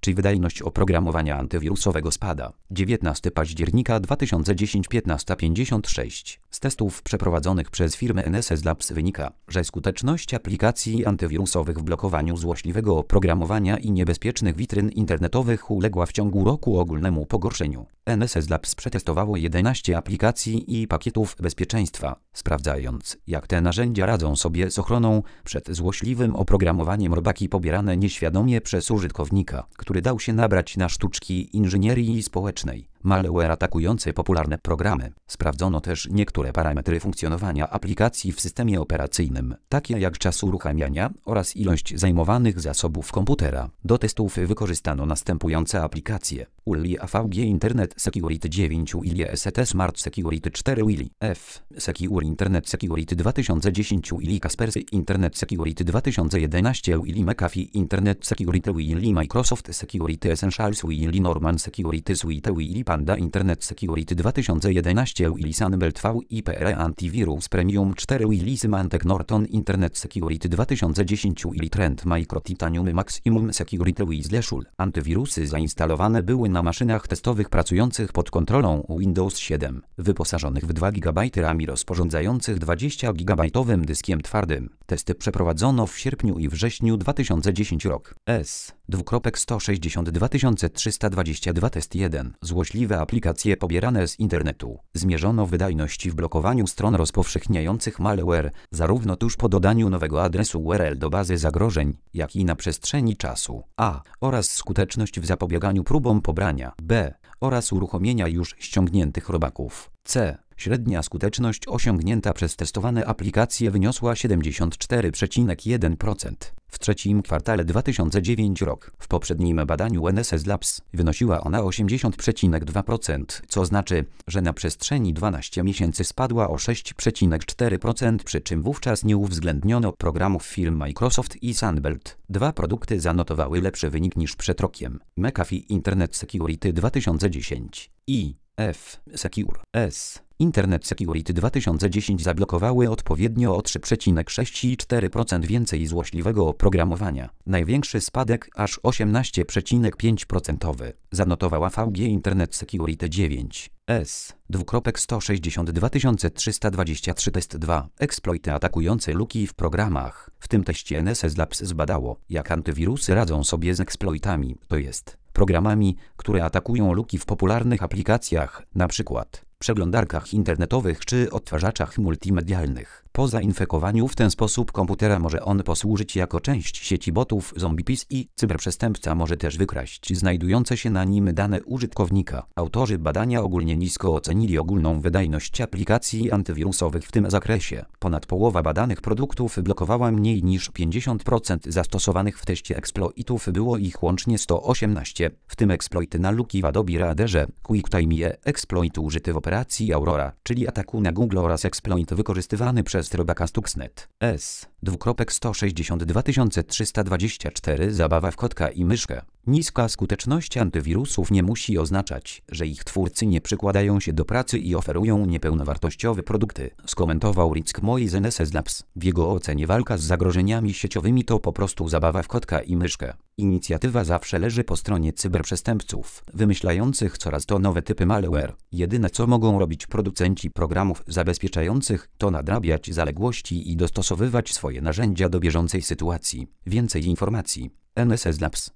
czy wydajność oprogramowania antywirusowego spada. 19 października 2010 15:56. Z testów przeprowadzonych przez firmę NSS Labs wynika, że skuteczność aplikacji antywirusowych w blokowaniu złośliwego oprogramowania i niebezpiecznych witryn internetowych uległa w ciągu roku ogólnemu pogorszeniu. NSS Labs przetestowało 11 aplikacji i pakietów bezpieczeństwa, sprawdzając, jak te narzędzia radzą sobie z ochroną przed złośliwym oprogramowaniem. Robaki pobierane nieświadomie przez użytkownika, który dał się nabrać na sztuczki inżynierii społecznej. Malware atakujący popularne programy. Sprawdzono też niektóre parametry funkcjonowania aplikacji w systemie operacyjnym, takie jak czas uruchamiania oraz ilość zajmowanych zasobów komputera. Do testów wykorzystano następujące aplikacje: ULI AVG Internet Security 9, ULI ST Smart Security 4, ULI F Secure Internet Security 2010, ULI Kaspersky Internet Security 2011, ULI McAfee Internet Security, ULI Microsoft Security Essentials, ULI Norman Security Suite, ULI Panda Internet Security 2011, ULI Sunbelt VIPR Antivirus Premium 4, ULI Symantec Norton Internet Security 2010, ULI Trend Micro Titanium Maximum Security, ULI Zleszul. Antywirusy zainstalowane były na maszynach testowych pracujących pod kontrolą Windows 7, wyposażonych w 2 GB RAM i rozporządzających 20 GB dyskiem twardym. Testy przeprowadzono w sierpniu i wrześniu 2010 rok. S. 2.162 Test 1. Złośliwe aplikacje pobierane z internetu. Zmierzono wydajność w blokowaniu stron rozpowszechniających malware, zarówno tuż po dodaniu nowego adresu URL do bazy zagrożeń, jak i na przestrzeni czasu. A. Oraz skuteczność w zapobieganiu próbom pobrania. B. Oraz uruchomienia już ściągniętych robaków. C. Średnia skuteczność osiągnięta przez testowane aplikacje wyniosła 74,1%. W trzecim kwartale 2009 rok. W poprzednim badaniu NSS Labs wynosiła ona 80,2%, co znaczy, że na przestrzeni 12 miesięcy spadła o 6,4%, przy czym wówczas nie uwzględniono programów firm Microsoft i Sunbelt. Dwa produkty zanotowały lepszy wynik niż przed rokiem. McAfee Internet Security 2010 i F Secure S Internet Security 2010 zablokowały odpowiednio o 3,6% i 4% więcej złośliwego oprogramowania. Największy spadek, aż 18,5%, zanotowała VG Internet Security 9. S. 2.162 Test 2. Eksploity atakujące luki w programach. W tym teście NSS Labs zbadało, jak antywirusy radzą sobie z eksploitami, to jest programami, które atakują luki w popularnych aplikacjach, np. przeglądarkach internetowych czy odtwarzaczach multimedialnych. Po zainfekowaniu w ten sposób komputera może on posłużyć jako część sieci botów ZombiePies i cyberprzestępca może też wykraść znajdujące się na nim dane użytkownika. Autorzy badania ogólnie nisko ocenili ogólną wydajność aplikacji antywirusowych w tym zakresie. Ponad połowa badanych produktów blokowała mniej niż 50% zastosowanych w teście exploitów, było ich łącznie 118, w tym exploity na luki w Adobe Readerze, QuickTime exploit użyty w operacji Aurora, czyli ataku na Google, oraz exploit wykorzystywany przez robaka Stuxnet. S. 2.162 Zabawa w kotka i myszkę. Niska skuteczność antywirusów nie musi oznaczać, że ich twórcy nie przykładają się do pracy i oferują niepełnowartościowe produkty, skomentował Rick Moy z NSS Labs. W jego ocenie walka z zagrożeniami sieciowymi to po prostu zabawa w kotka i myszkę. Inicjatywa zawsze leży po stronie cyberprzestępców, wymyślających coraz to nowe typy malware. Jedyne co mogą robić producenci programów zabezpieczających, to nadrabiać zaległości i dostosowywać swoje narzędzia do bieżącej sytuacji. Więcej informacji. NSS Labs.